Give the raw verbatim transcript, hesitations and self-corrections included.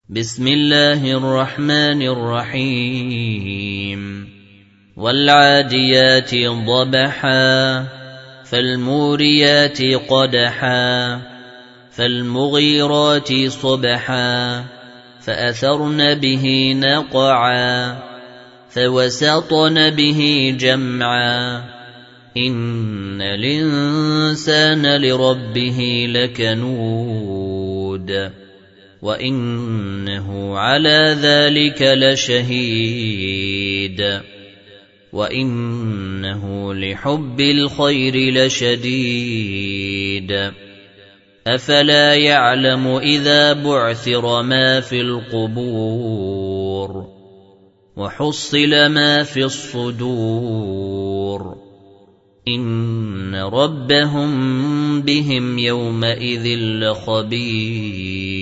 بسم الله الرحمن الرحيم والعاديات ضبحا فالموريات قدحا فالمغيرات صبحا فأثرن به نقعا فوسطن به جمعا إن الإنسان لربه لكنود وإنه على ذلك لشهيد وإنه لحب الخير لشديد أفلا يعلم إذا بعثر ما في القبور وحصل ما في الصدور إن ربهم بهم يومئذ لخبير